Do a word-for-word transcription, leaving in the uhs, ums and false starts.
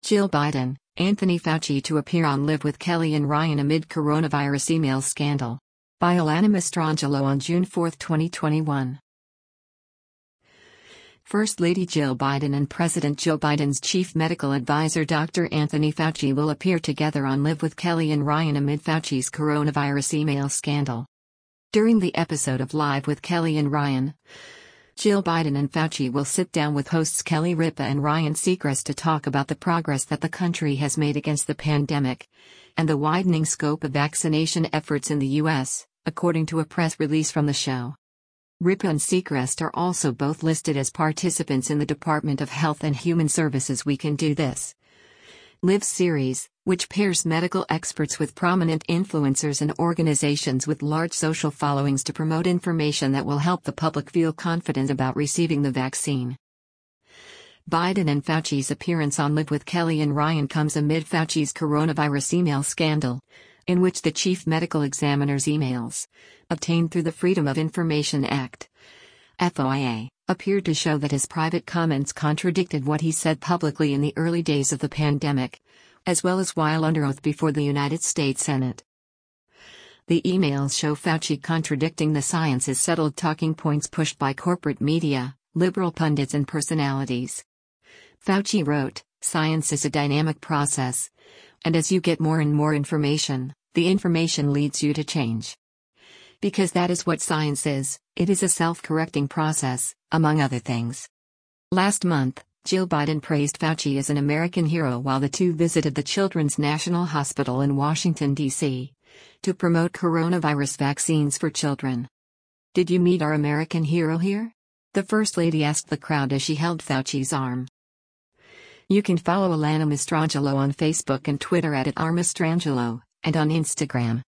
Jill Biden, Anthony Fauci to appear on Live with Kelly and Ryan amid coronavirus email scandal. By Alana Mastrangelo on June fourth, twenty twenty-one. First Lady Jill Biden and President Joe Biden's chief medical advisor Doctor Anthony Fauci will appear together on Live with Kelly and Ryan amid Fauci's coronavirus email scandal. During the episode of Live with Kelly and Ryan, Jill Biden and Fauci will sit down with hosts Kelly Ripa and Ryan Seacrest to talk about the progress that the country has made against the pandemic and the widening scope of vaccination efforts in the U S, according to a press release from the show. Ripa and Seacrest are also both listed as participants in the Department of Health and Human Services We Can Do This Live series, which pairs medical experts with prominent influencers and organizations with large social followings to promote information that will help the public feel confident about receiving the vaccine. Biden and Fauci's appearance on Live with Kelly and Ryan comes amid Fauci's coronavirus email scandal, in which the chief medical examiner's emails, obtained through the Freedom of Information Act (F O I A), appeared to show that his private comments contradicted what he said publicly in the early days of the pandemic, as well as while under oath before the United States Senate. The emails show Fauci contradicting the science is settled talking points pushed by corporate media, liberal pundits and personalities. Fauci wrote, "Science is a dynamic process, and as you get more and more information, the information leads you to change. Because that is what science is, it is a self-correcting process, among other things." Last month, Jill Biden praised Fauci as an American hero while the two visited the Children's National Hospital in Washington, D C, to promote coronavirus vaccines for children. "Did you meet our American hero here?" the First Lady asked the crowd as she held Fauci's arm. You can follow Alana Mastrangelo on Facebook and Twitter at, at r mastrangelo, and on Instagram